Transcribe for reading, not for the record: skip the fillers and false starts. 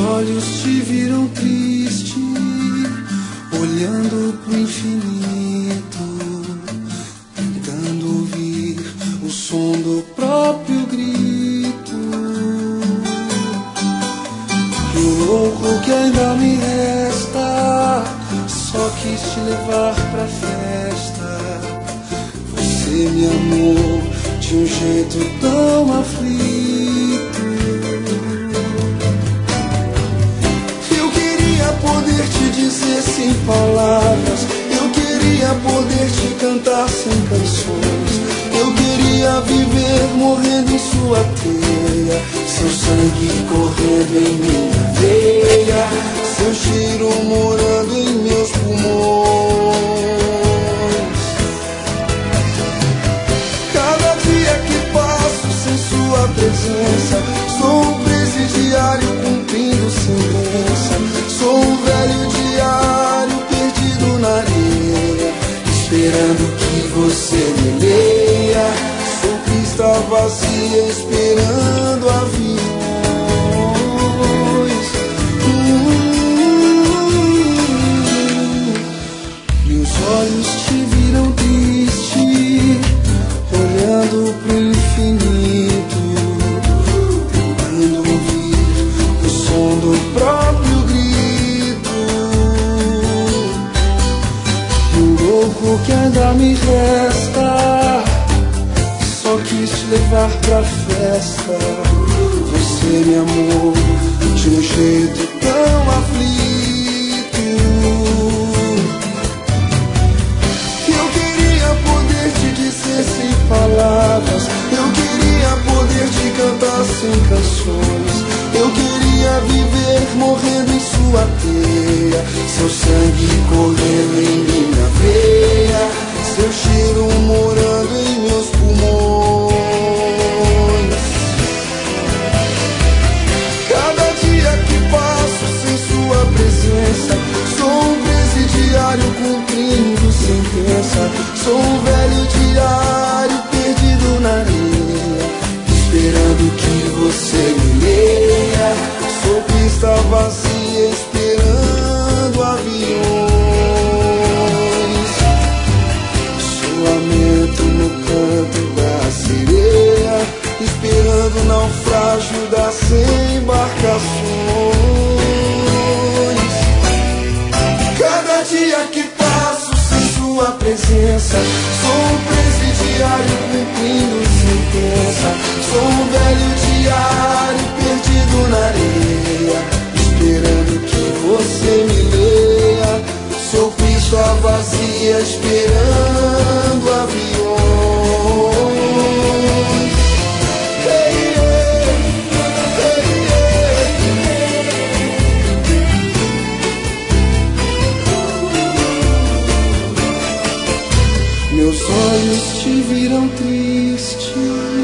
olhos te viram triste, olhando pro infinito, tentando ouvir o som do próprio grito. E o louco que ainda me resta só quis te levar pra festa. Você me amou de um jeito tão aflito. Eu queria poder te dizer sem palavras, eu queria poder te cantar sem canções. Eu queria viver morrendo em sua teia, seu sangue correndo em minha veia, seu cheiro morando em meus pulmões. Cada dia que passo sem sua presença, sou um presidiário cumprindo sentença. Sou um velho diário perdido na areia, esperando que você me leia. Sou pista vazia esperando aviões. Meus olhos te viram triste, olhando pro infinito, tentando ouvir o som do próprio grito. E o louco que ainda me resta só quis te levar pra festa. Você me amou de um jeito tão aflito. Eu queria poder te dizer sem palavras, eu queria poder te cantar sem canções. Eu queria viver morrendo em sua teia, seu sangue correndo em minha veia, seu cheiro morando em meus pulmões. Cada dia que passo sem sua presença, sou um presidiário cumprindo sentença. Sou um velho diário perdido na areia, esperando que você me leia. Sou pista vazia esperando aviões. Sou lamento no canto da sereia, esperando o naufrágio das embarcações. Cada dia que passo sem sua presença, sou um presidiário cumprindo sentença. Sou um velho diário perdido na areia, esperando que você me leia. Sou pista vazia esperando aviões. Hey, hey, hey. Meus olhos te viram triste,